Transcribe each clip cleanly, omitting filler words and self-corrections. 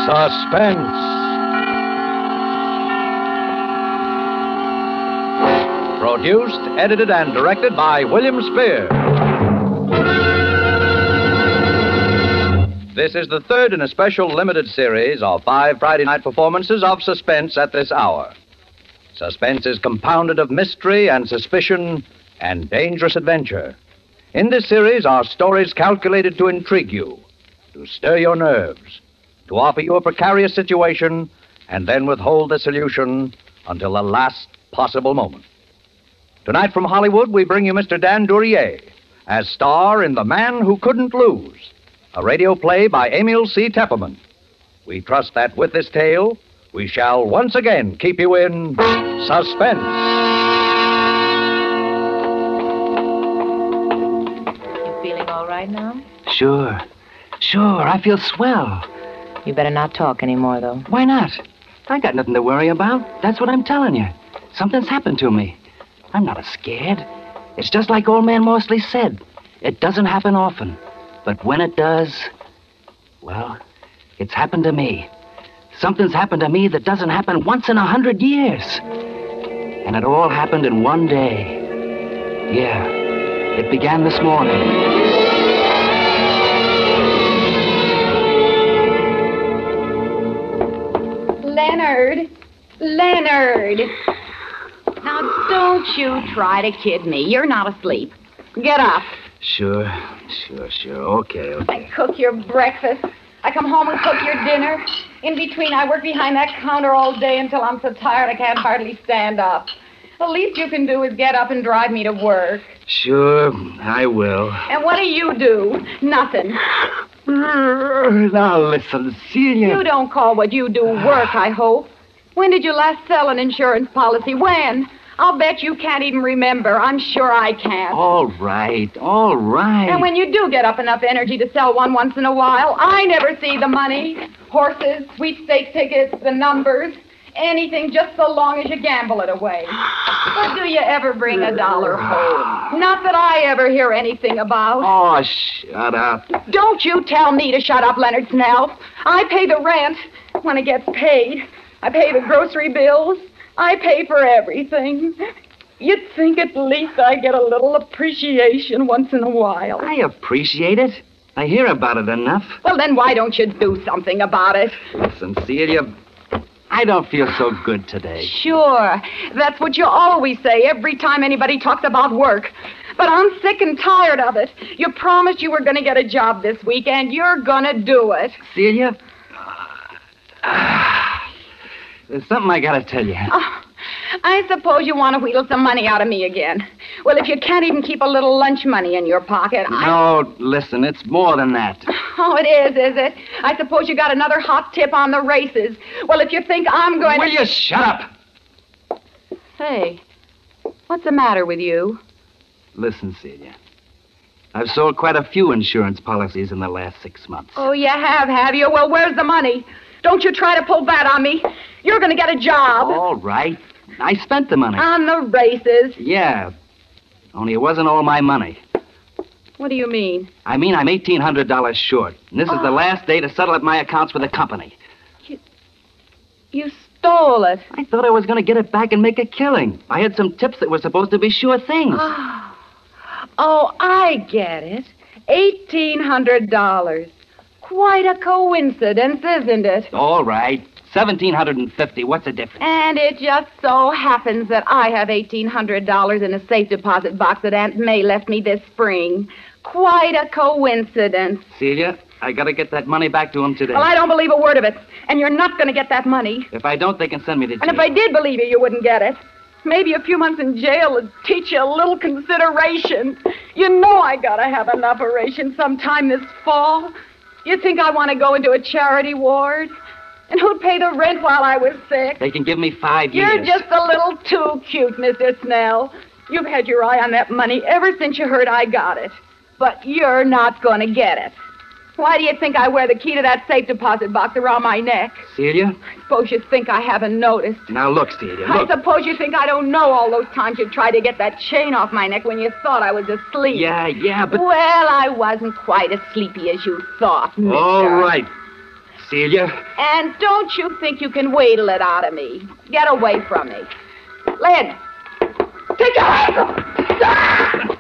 Suspense. Produced, edited, and directed by William Spear. This is the third in a special limited series of 5 Friday night performances of Suspense at this hour. Suspense is compounded of mystery and suspicion and dangerous adventure. In this series are stories calculated to intrigue you, to stir your nerves, to offer you a precarious situation, and then withhold the solution until the last possible moment. Tonight from Hollywood, we bring you Mr. Dan Duryea as star in The Man Who Couldn't Lose, a radio play by Emil C. Tepperman. We trust that with this tale, we shall once again keep you in suspense. You feeling all right now? Sure, I feel swell. You better not talk anymore, though. Why not? I got nothing to worry about. That's what I'm telling you. Something's happened to me. I'm not scared. It's just like old man Morsley said. It doesn't happen often. But when it does, well, it's happened to me. Something's happened to me that doesn't happen once in 100 years. And it all happened in one day. Yeah, it began this morning. Leonard. Now, don't you try to kid me. You're not asleep. Get up. Sure. Okay. I cook your breakfast. I come home and cook your dinner. In between, I work behind that counter all day until I'm so tired I can't hardly stand up. The least you can do is get up and drive me to work. Sure, I will. And what do? Nothing. Now, listen, Celia. You don't call what you do work, I hope. When did you last sell an insurance policy? When? I'll bet you can't even remember. I'm sure I can't. All right. And when you do get up enough energy to sell one once in a while, I never see the money. Horses, sweepstake tickets, the numbers, anything just so long as you gamble it away. But do you ever bring $1 home? Not that I ever hear anything about. Oh, shut up. Don't you tell me to shut up, Leonard Snell. I pay the rent when it gets paid. I pay the grocery bills. I pay for everything. You'd think at least I get a little appreciation once in a while. I appreciate it. I hear about it enough. Well, then why don't you do something about it? Listen, Celia, I don't feel so good today. Sure. That's what you always say every time anybody talks about work. But I'm sick and tired of it. You promised you were going to get a job this week, and you're going to do it. Celia, there's something I got to tell you. Oh, I suppose you want to wheedle some money out of me again. Well, if you can't even keep a little lunch money in your pocket, No, listen, it's more than that. Oh, it is it? I suppose you got another hot tip on the races. Well, if you think I'm going Will you shut up? Hey, what's the matter with you? Listen, Celia. I've sold quite a few insurance policies in the last 6 months. Oh, you have you? Well, where's the money? Don't you try to pull that on me. You're going to get a job. All right. I spent the money. On the races. Yeah. Only it wasn't all my money. What do you mean? I mean, I'm $1,800 short. And this is the last day to settle up my accounts with the company. You stole it. I thought I was going to get it back and make a killing. I had some tips that were supposed to be sure things. Oh, I get it. $1,800. Quite a coincidence, isn't it? All right. $1,750. What's the difference? And it just so happens that I have $1,800 in a safe deposit box that Aunt May left me this spring. Quite a coincidence. Celia, I got to get that money back to him today. Well, I don't believe a word of it. And you're not going to get that money. If I don't, they can send me to jail. And if I did believe you wouldn't get it. Maybe a few months in jail would teach you a little consideration. You know I got to have an operation sometime this fall. You think I want to go into a charity ward? And who'd pay the rent while I was sick? They can give me 5 years. You're just a little too cute, Mr. Snell. You've had your eye on that money ever since you heard I got it. But you're not going to get it. Why do you think I wear the key to that safe deposit box around my neck? Celia? I suppose you think I haven't noticed. Now look, Celia, look. I suppose you think I don't know all those times you tried to get that chain off my neck when you thought I was asleep. Yeah, but... Well, I wasn't quite as sleepy as you thought, mister. All right. Celia. And don't you think you can wheedle it out of me? Get away from me. Len, take your hands off.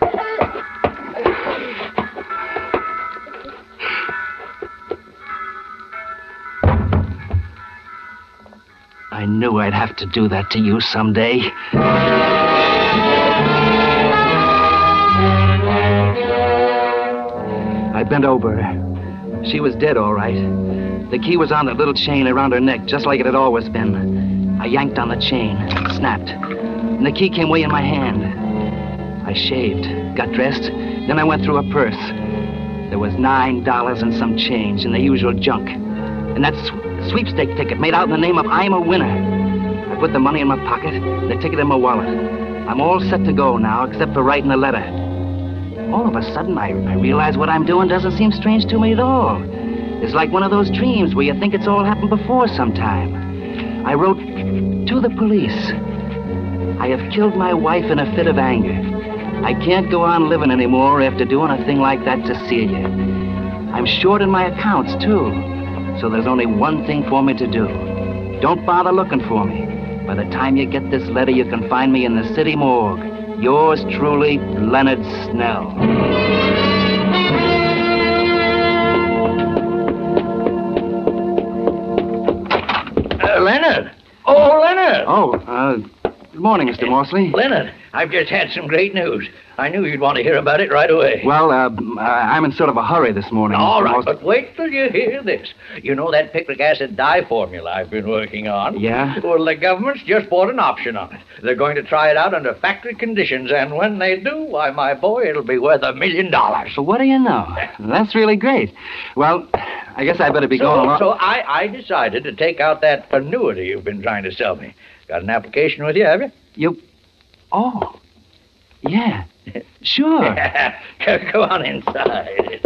I knew I'd have to do that to you someday. I bent over her. She was dead, all right. The key was on that little chain around her neck, just like it had always been. I yanked on the chain, snapped, and the key came way in my hand. I shaved, got dressed, then I went through her purse. There was $9 and some change and the usual junk. And that sweepstake ticket made out in the name of I'm a Winner. I put the money in my pocket, the ticket in my wallet. I'm all set to go now, except for writing a letter. All of a sudden, I realize what I'm doing doesn't seem strange to me at all. It's like one of those dreams where you think it's all happened before sometime. I wrote to the police. I have killed my wife in a fit of anger. I can't go on living anymore after doing a thing like that to Celia. I'm short in my accounts, too. So there's only one thing for me to do. Don't bother looking for me. By the time you get this letter, you can find me in the city morgue. Yours truly, Leonard Snell. Leonard! Oh, Leonard! Oh, good morning, Mr. Morsley. Leonard, I've just had some great news. I knew you'd want to hear about it right away. Well, I'm in sort of a hurry this morning. All Mr. right, Morsley. but wait till you hear this. You know that picric acid dye formula I've been working on? Yeah? Well, the government's just bought an option on it. They're going to try it out under factory conditions, and when they do, why, my boy, it'll be worth $1 million. So what do you know? That's really great. Well, I guess I better be going along. So I decided to take out that annuity you've been trying to sell me. Got an application with you, have you? Oh, yeah, sure. Go on inside.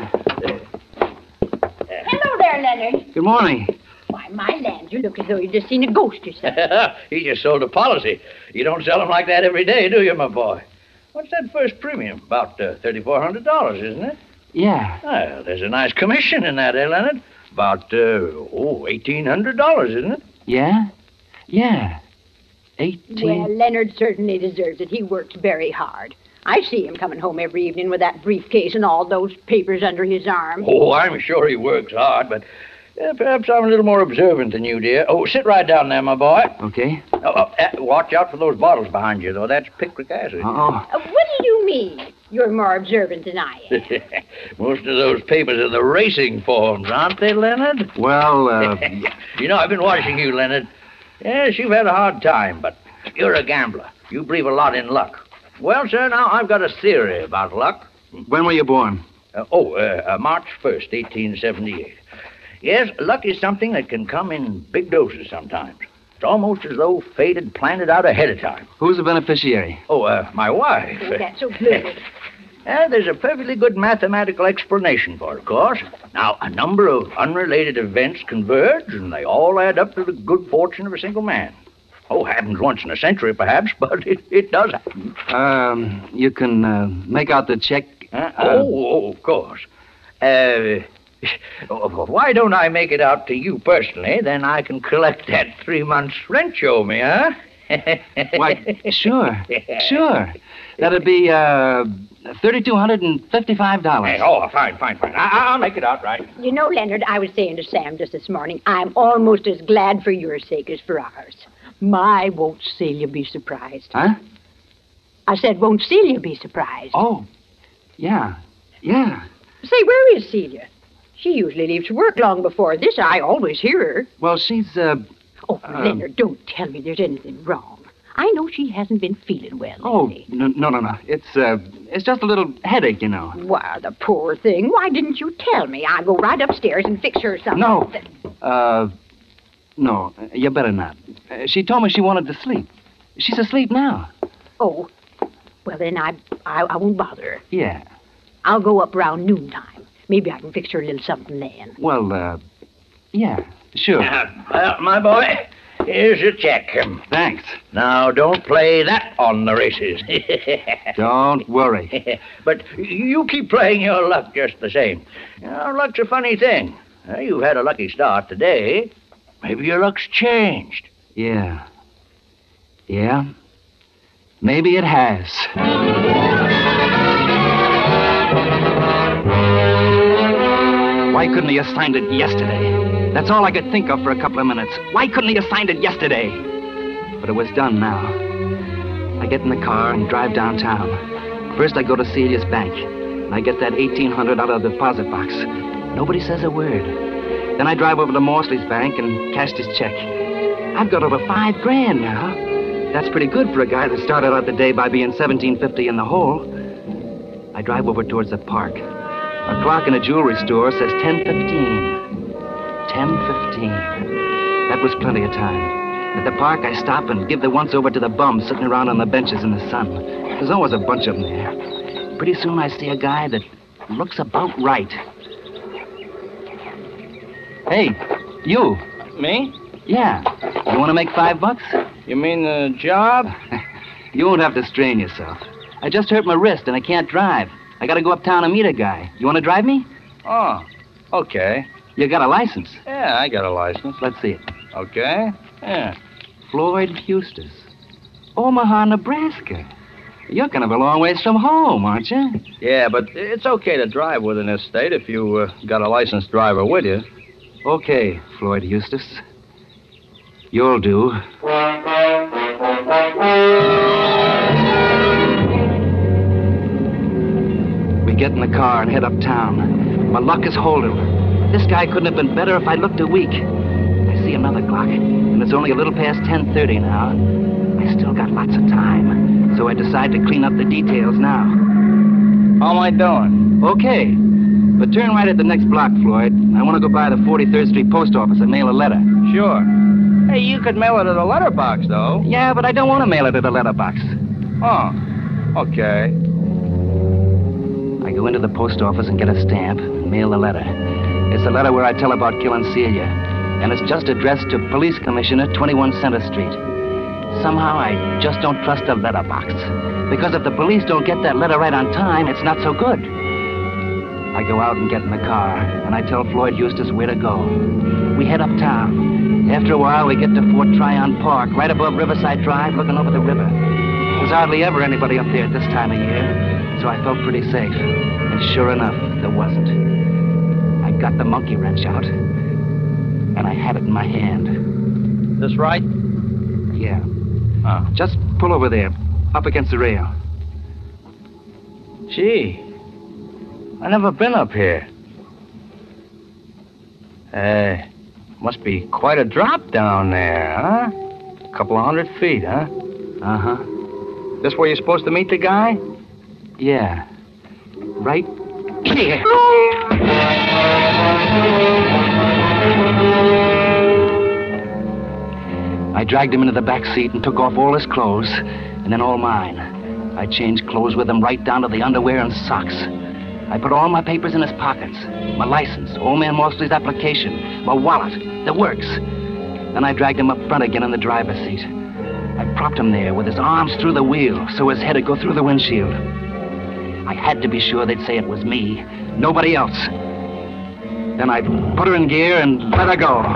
Hello there, Leonard. Good morning. Why, my land, you look as though you'd just seen a ghost yourself. He just sold a policy. You don't sell them like that every day, do you, my boy? What's that first premium? About $3,400, isn't it? Yeah. Well, there's a nice commission in that, Leonard? About, $1,800, isn't it? Yeah? Yeah. 18. Well, Leonard certainly deserves it. He works very hard. I see him coming home every evening with that briefcase and all those papers under his arm. Oh, I'm sure he works hard, but perhaps I'm a little more observant than you, dear. Oh, sit right down there, my boy. Okay. Watch out for those bottles behind you, though. That's picric acid. Uh-oh. What do you mean? You're more observant than I am. Most of those papers are the racing forms, aren't they, Leonard? Well, You know, I've been watching you, Leonard. Yes, you've had a hard time, but you're a gambler. You believe a lot in luck. Well, sir, now I've got a theory about luck. when were you born? March 1st, 1878. Yes, luck is something that can come in big doses sometimes. It's almost as though fate had planned it out ahead of time. Who's the beneficiary? My wife. Oh, that's so good. There's a perfectly good mathematical explanation for it, of course. Now, a number of unrelated events converge, and they all add up to the good fortune of a single man. Happens once in a century, perhaps, but it does happen. You can make out the check. Of course. Why don't I make it out to you personally? Then I can collect that 3 months' rent you owe me, huh? Why, sure. Sure. That'd be $3,255. Fine. I'll make it out right. You know, Leonard, I was saying to Sam just this morning, I'm almost as glad for your sake as for ours. My, won't Celia be surprised? Huh? I said, won't Celia be surprised? Oh, yeah. Say, where is Celia? She usually leaves work long before this. I always hear her. Well, she's, Leonard, don't tell me there's anything wrong. I know she hasn't been feeling well lately. No. It's just a little headache, you know. Why, the poor thing. Why didn't you tell me? I'll go right upstairs and fix her something. No, you better not. She told me she wanted to sleep. She's asleep now. Oh, well, then I won't bother her. Yeah. I'll go up around noontime. Maybe I can fix her a little something then. Well, yeah, sure. Well, my boy, here's your check. Thanks. Now, don't play that on the races. Don't worry. But you keep playing your luck just the same. You know, luck's a funny thing. You've had a lucky start today. Maybe your luck's changed. Yeah. Yeah. Maybe it has. Why couldn't he have signed it yesterday? That's all I could think of for a couple of minutes. Why couldn't he have signed it yesterday? But it was done now. I get in the car and drive downtown. First, I go to Celia's bank, and I get that $1,800 out of the deposit box. Nobody says a word. Then I drive over to Morsley's bank and cash his check. I've got over $5,000 now. That's pretty good for a guy that started out the day by being $1,750 in the hole. I drive over towards the park. A clock in a jewelry store says 10:15. 10:15. That was plenty of time. At the park, I stop and give the once-over to the bums sitting around on the benches in the sun. There's always a bunch of them there. Pretty soon, I see a guy that looks about right. Hey, you. Me? Yeah. You want to make $5? You mean the job? You won't have to strain yourself. I just hurt my wrist and I can't drive. I gotta go uptown and meet a guy. You want to drive me? Oh, okay. You got a license? Yeah, I got a license. Let's see it. Okay. Yeah. Floyd Eustace. Omaha, Nebraska. You're kind of a long ways from home, aren't you? Yeah, but it's okay to drive within this state if you got a licensed driver with you. Okay, Floyd Eustace. You'll do. We get in the car and head uptown. My luck is holding. This guy couldn't have been better if I looked a week. I see another clock, and it's only a little past 10:30 now. I still got lots of time, so I decide to clean up the details now. How am I doing? Okay, but turn right at the next block, Floyd. I want to go by the 43rd Street post office and mail a letter. Sure. Hey, you could mail it at a letterbox, though. Yeah, but I don't want to mail it at a letterbox. Oh, okay. I go into the post office and get a stamp and mail the letter. It's a letter where I tell about killing Celia, and it's just addressed to Police Commissioner, 21 Center Street. Somehow, I just don't trust a letterbox, because if the police don't get that letter right on time, it's not so good. I go out and get in the car, and I tell Floyd Eustace where to go. We head uptown. After a while, we get to Fort Tryon Park, right above Riverside Drive, looking over the river. There's hardly ever anybody up there at this time of year, so I felt pretty safe. And sure enough, there wasn't. I got the monkey wrench out, and I had it in my hand. This right? Yeah. Oh. Just pull over there, up against the rail. Gee, I never been up here. Must be quite a drop down there, huh? A couple of 100 feet, huh? Uh-huh. This where you're supposed to meet the guy? Yeah. Right here. I dragged him into the back seat and took off all his clothes, and then all mine. I changed clothes with him right down to the underwear and socks. I put all my papers in his pockets. My license, Old Man Morsley's application, my wallet, the works. Then I dragged him up front again in the driver's seat. I propped him there with his arms through the wheel so his head would go through the windshield. I had to be sure they'd say it was me, nobody else. Then I put her in gear and let her go.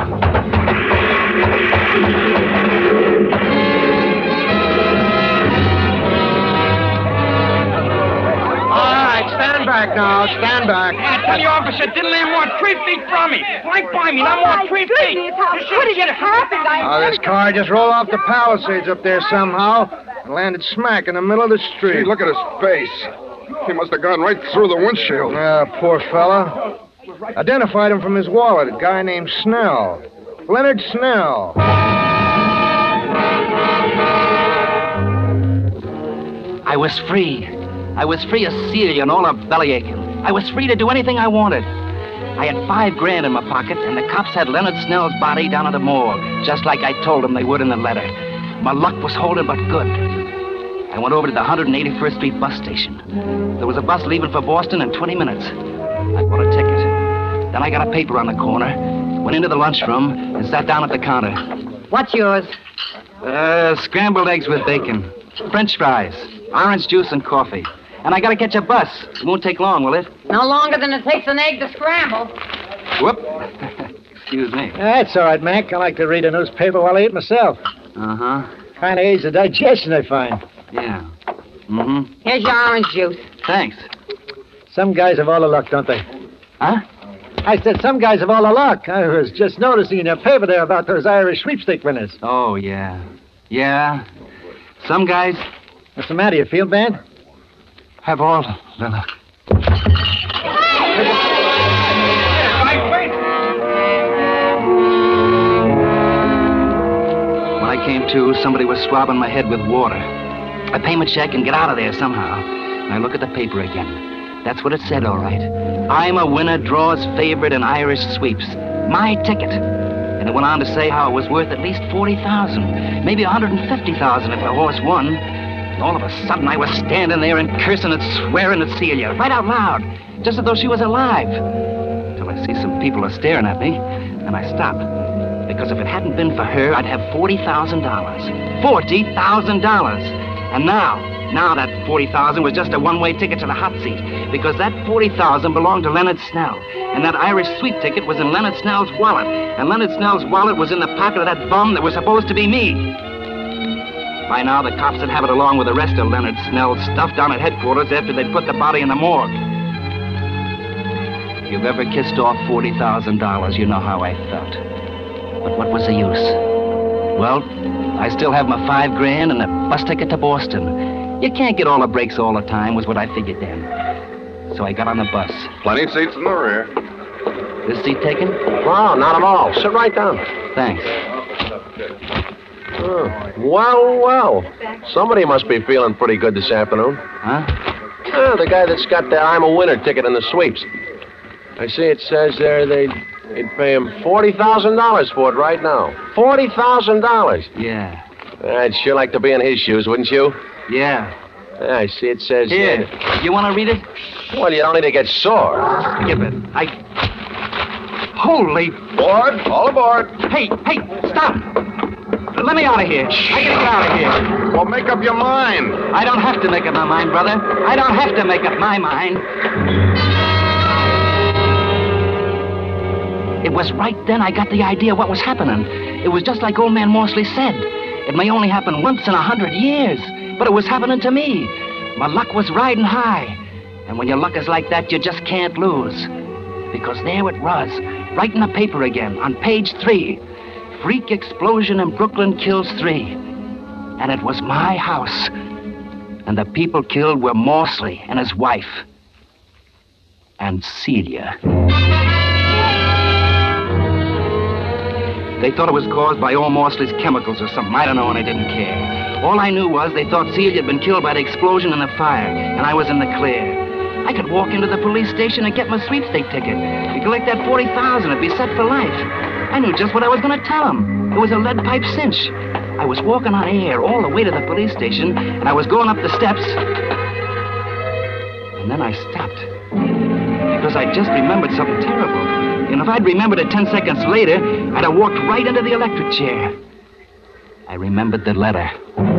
Stand back now, stand back. I tell you, officer, didn't land more 3 feet from me. Right by me, not more 3 feet. Goodness, how could it have happened? This car just rolled off the Palisades up there somehow and landed smack in the middle of the street. Gee, look at his face. He must have gone right through the windshield. Poor fella. Identified him from his wallet, a guy named Snell. Leonard Snell. I was free. I was free of Celia and all her bellyaching. I was free to do anything I wanted. I had $5,000 in my pocket, and the cops had Leonard Snell's body down at the morgue, just like I told them they would in the letter. My luck was holding but good. I went over to the 181st Street bus station. There was a bus leaving for Boston in 20 minutes. I bought a ticket. Then I got a paper on the corner, went into the lunchroom, and sat down at the counter. What's yours? Scrambled eggs with bacon, French fries, orange juice, and coffee. And I gotta catch a bus. It won't take long, will it? No longer than it takes an egg to scramble. Whoop. Excuse me. That's all right, Mac. I like to read a newspaper while I eat myself. Uh-huh. Kind of aids the digestion, I find. Yeah. Mm-hmm. Here's your orange juice. Thanks. Some guys have all the luck, don't they? Huh? I said some guys have all the luck. I was just noticing in your paper there about those Irish sweepstake winners. Oh, yeah. Yeah. Some guys What's the matter? You feel bad? have all the luck. When I came to, somebody was swabbing my head with water. I pay my check and get out of there somehow. And I look at the paper again. That's what it said, all right. I'm a winner, draws favorite in Irish sweeps. My ticket. And it went on to say how it was worth at least $40,000, maybe $150,000 if the horse won. And all of a sudden, I was standing there and cursing and swearing at Celia, right out loud, just as though she was alive. Till I see some people are staring at me, and I stop. Because if it hadn't been for her, I'd have $40,000. $40,000! And now that $40,000 was just a one-way ticket to the hot seat, because that $40,000 belonged to Leonard Snell, and that Irish sweep ticket was in Leonard Snell's wallet, and Leonard Snell's wallet was in the pocket of that bum that was supposed to be me. By now, the cops would have it along with the rest of Leonard Snell's stuff down at headquarters after they'd put the body in the morgue. If you've ever kissed off $40,000, you know how I felt. But what was the use? Well, I still have my $5,000 and a bus ticket to Boston. You can't get all the breaks all the time, was what I figured then. So I got on the bus. Plenty of seats in the rear. This seat taken? Oh, not at all. Sit right down. Thanks. Oh, well. Somebody must be feeling pretty good this afternoon. Huh? The guy that's got the I'm a winner ticket in the sweeps. I see it says there they'd pay him $40,000 for it right now. $40,000. Yeah. I'd sure like to be in his shoes, wouldn't you? Yeah. I see it says... Here. You want to read it? Well, you don't need to get sore. Give it. Holy... Board, all aboard. Hey, stop! Let me out of here. I gotta get out of here. Well, make up your mind. I don't have to make up my mind, brother. I don't have to make up my mind. It was right then I got the idea what was happening. It was just like old man Morsley said. It may only happen once in 100 years, but it was happening to me. My luck was riding high. And when your luck is like that, you just can't lose. Because there it was, right in the paper again, on page 3. Freak explosion in Brooklyn kills 3. And it was my house. And the people killed were Morsley and his wife. And Celia. They thought it was caused by old Morsley's chemicals or something. I don't know, and I didn't care. All I knew was they thought Celia had been killed by the explosion and the fire, and I was in the clear. I could walk into the police station and get my sweepstake ticket. You collect that $40,000, it'd be set for life. I knew just what I was going to tell them. It was a lead pipe cinch. I was walking on air all the way to the police station, and I was going up the steps. And then I stopped. Because I just remembered something terrible. And if I'd remembered it 10 seconds later, I'd have walked right into the electric chair. I remembered the letter.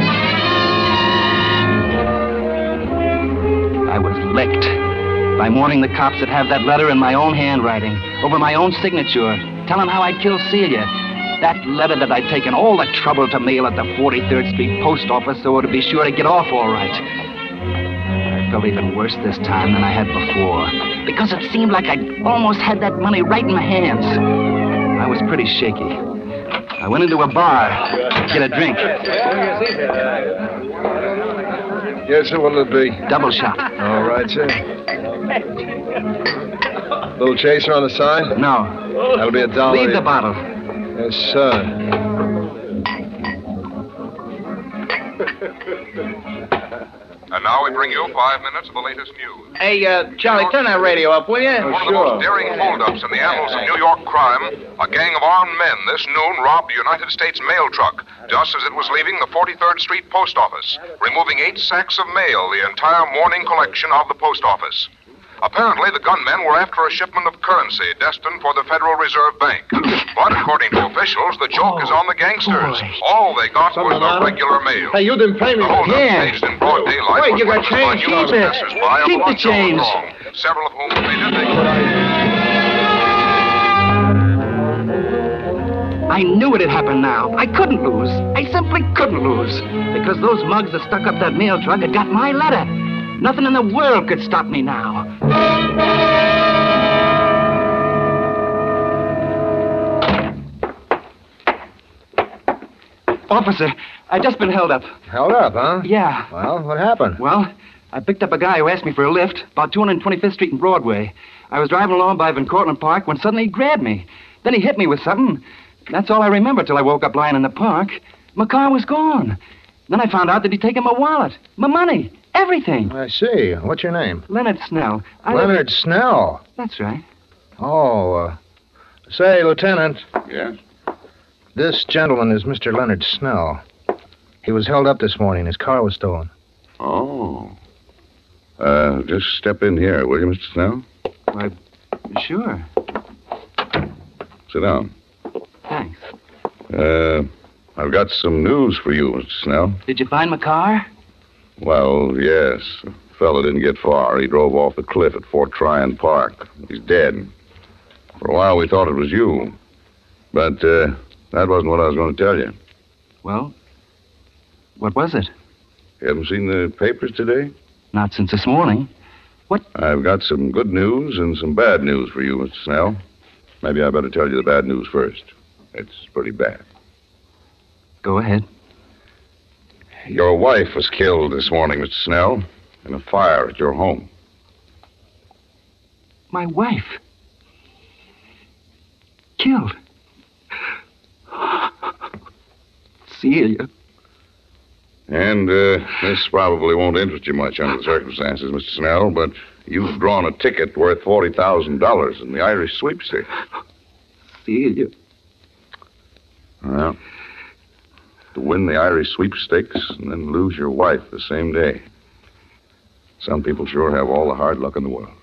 I was licked. By morning, the cops would have that letter in my own handwriting, over my own signature, telling how I'd killed Celia. That letter that I'd taken all the trouble to mail at the 43rd Street post office so it'd be sure to get off all right. I felt even worse this time than I had before, because it seemed like I'd almost had that money right in my hands. I was pretty shaky. I went into a bar to get a drink. Yes, sir, what'll it be? Double shot. All right, sir. Little chaser on the side? No. That'll be $1. Leave the bottle. Yes, sir. And now we bring you 5 minutes of the latest news. Hey, Charlie, turn that radio up, will you? One of the most daring holdups in the annals of New York crime, a gang of armed men this noon robbed a United States mail truck just as it was leaving the 43rd Street post office, removing 8 sacks of mail, the entire morning collection of the post office. Apparently, the gunmen were after a shipment of currency destined for the Federal Reserve Bank. But according to officials, the joke is on the gangsters. All they got was the regular mail. Hey, you didn't pay me. The holdup staged in broad daylight. Wait, you got change. Keep it. Keep the change. Several of whom admitted they I knew it had happened now. I couldn't lose. I simply couldn't lose. Because those mugs that stuck up that mail truck had got my letter. Nothing in the world could stop me now. Officer, I've just been held up. Held up, huh? Yeah. Well, what happened? Well, I picked up a guy who asked me for a lift about 225th Street and Broadway. I was driving along by Van Cortlandt Park when suddenly he grabbed me. Then he hit me with something. That's all I remember till I woke up lying in the park. My car was gone. Then I found out that he'd taken my wallet, my money, everything. I see. What's your name? Leonard Snell. Leonard Snell? That's right. Oh, say, Lieutenant. Yes? This gentleman is Mr. Leonard Snell. He was held up this morning. His car was stolen. Oh. Just step in here, will you, Mr. Snell? Why, sure. Sit down. Thanks. I've got some news for you, Mr. Snell. Did you find my car? Well, yes. The fellow didn't get far. He drove off the cliff at Fort Tryon Park. He's dead. For a while, we thought it was you. But, that wasn't what I was going to tell you. Well, what was it? You haven't seen the papers today? Not since this morning. What? I've got some good news and some bad news for you, Mr. Snell. Maybe I better tell you the bad news first. It's pretty bad. Go ahead. Your wife was killed this morning, Mr. Snell, in a fire at your home. My wife? Killed? Celia. And this probably won't interest you much under the circumstances, Mr. Snell, but you've drawn a ticket worth $40,000 in the Irish sweepstakes. Celia. Well, to win the Irish sweepstakes and then lose your wife the same day. Some people sure have all the hard luck in the world.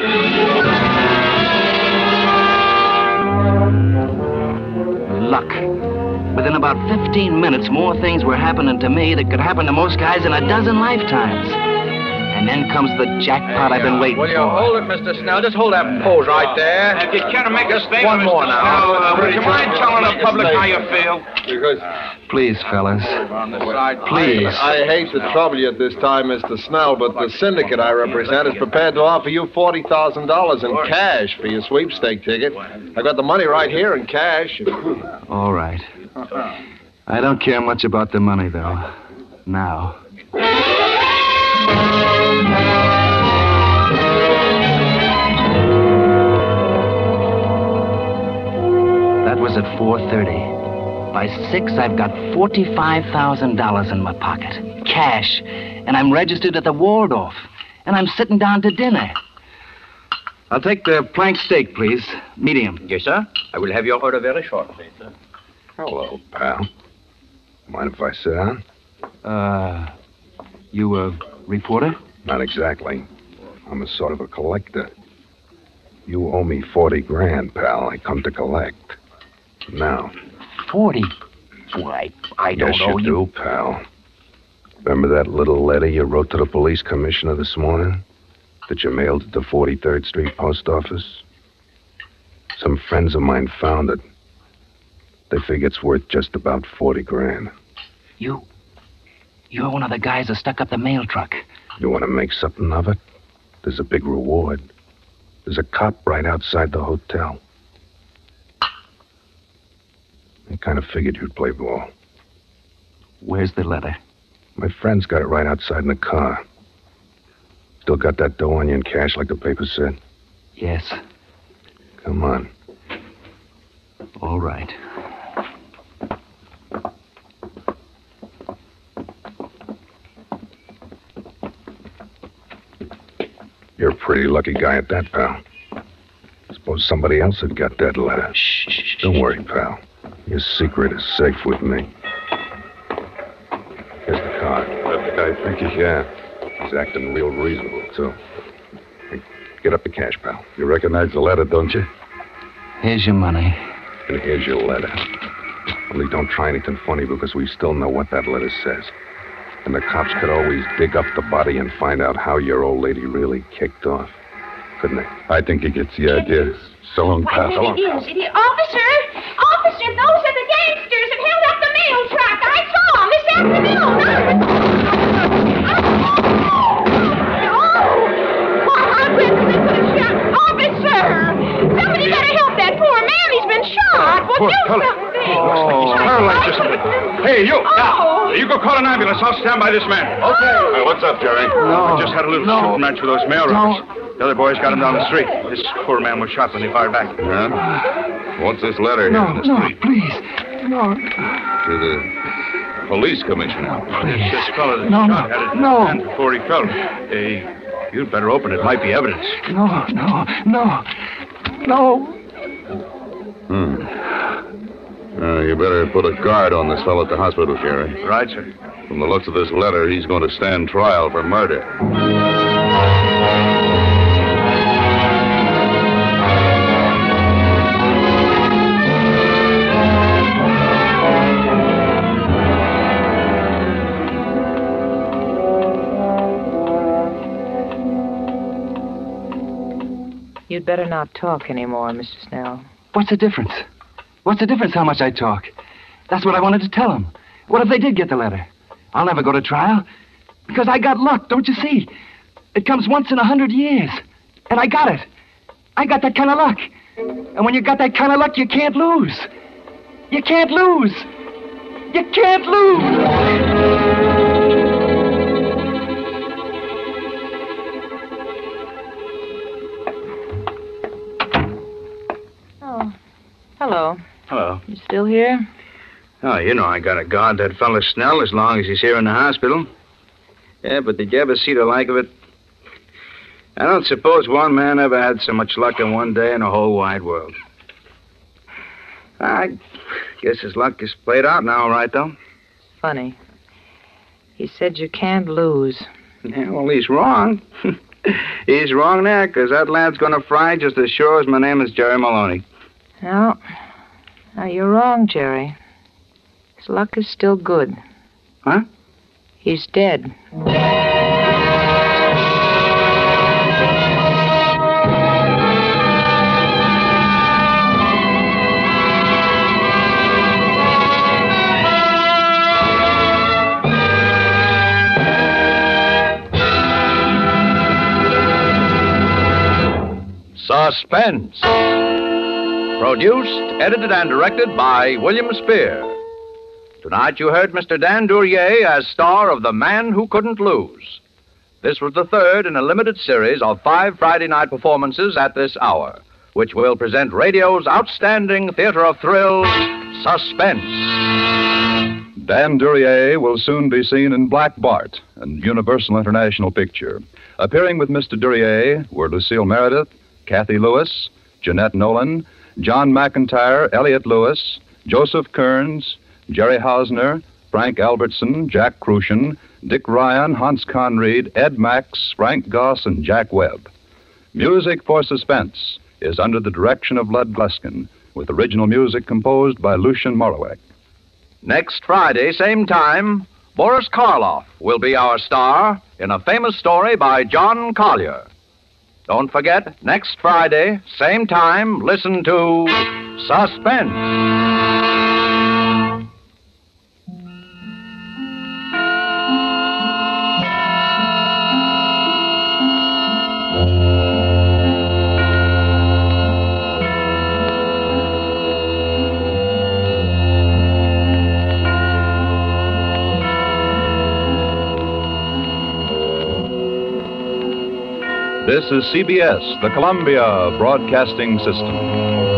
Luck. Within about 15 minutes, more things were happening to me that could happen to most guys in a dozen lifetimes. And then comes the jackpot I've been waiting for. Will you hold it, Mr. Snell? Just hold that pose right there. If you care to make us favor, one more now. Would you mind telling the public how you feel? Because... Please, fellas. Please. I hate to trouble you at this time, Mr. Snell, but the syndicate I represent is prepared to offer you $40,000 in cash for your sweepstake ticket. I got the money right here in cash. All right. I don't care much about the money, though. Now. That was at 4:30. By 6, I've got $45,000 in my pocket. Cash. And I'm registered at the Waldorf. And I'm sitting down to dinner. I'll take the plank steak, please. Medium. Yes, sir. I will have your order very shortly, sir. Hello, pal. Mind if I sit down? You a reporter? Not exactly. I'm a sort of a collector. You owe me 40 grand, pal. I come to collect. Now. 40? Why, I don't know you. Yes, you do, pal. Remember that little letter you wrote to the police commissioner this morning? That you mailed at the 43rd Street post office? Some friends of mine found it. They figure it's worth just about 40 grand. You're one of the guys that stuck up the mail truck. You want to make something of it? There's a big reward. There's a cop right outside the hotel. I kind of figured you'd play ball. Where's the letter? My friend's got it right outside in the car. Still got that dough on you in cash like the paper said? Yes. Come on. All right. You're a pretty lucky guy at that, pal. Suppose somebody else had got that letter. Shh. Don't worry, pal. Your secret is safe with me. Here's the card. That the guy thinks yeah. He's acting real reasonable, too. Hey, get up the cash, pal. You recognize the letter, don't you? Here's your money. And here's your letter. Only don't try anything funny because we still know what that letter says. And the cops could always dig up the body and find out how your old lady really kicked off. Couldn't they? I think he gets the idea. So long, pal. So long, pal. Officer! Officer, those are the Somebody better help that poor man. He's been shot. Well, do something. Paralyzed just a bit. Hey, you! Oh. You go call an ambulance. I'll stand by this man. Okay. What's up, Jerry? No. I just had a little shooting match with those mail robbers. The other boys got him down the street. This poor man was shot when he fired back. Yeah? What's this letter here in the street? Please. No. To the police commissioner. This fellow that shot had it in his hand before he fell. You'd better open it. Might be evidence. No. You better put a guard on this fellow at the hospital, Jerry. Right, sir. From the looks of this letter, he's going to stand trial for murder. You'd better not talk anymore, Mr. Snell. What's the difference? What's the difference how much I talk? That's what I wanted to tell them. What if they did get the letter? I'll never go to trial. Because I got luck, don't you see? It comes once in 100 years. And I got it. I got that kind of luck. And when you got that kind of luck, you can't lose. You can't lose. You can't lose. Hello. Hello. You still here? Oh, you know I gotta guard that fellow Snell as long as he's here in the hospital. Yeah, but did you ever see the like of it? I don't suppose one man ever had so much luck in one day in the whole wide world. I guess his luck is played out now, all right, though. Funny. He said you can't lose. Yeah, well, he's wrong. He's wrong there, because that lad's gonna fry just as sure as my name is Jerry Maloney. No. Now, you're wrong, Jerry. His luck is still good. Huh? He's dead. Suspense. Produced, edited, and directed by William Spear. Tonight you heard Mr. Dan Duryea as star of The Man Who Couldn't Lose. This was the third in a limited series of 5 Friday night performances at this hour, which will present radio's outstanding theater of thrills, Suspense. Dan Duryea will soon be seen in Black Bart, a Universal International picture. Appearing with Mr. Duryea were Lucille Meredith, Kathy Lewis, Jeanette Nolan, John McIntyre, Elliot Lewis, Joseph Kearns, Jerry Hausner, Frank Albertson, Jack Crucian, Dick Ryan, Hans Conried, Ed Max, Frank Goss, and Jack Webb. Music for Suspense is under the direction of Lud Gluskin, with original music composed by Lucien Morawek. Next Friday, same time, Boris Karloff will be our star in a famous story by John Collier. Don't forget, next Friday, same time, listen to Suspense. This is CBS, the Columbia Broadcasting System.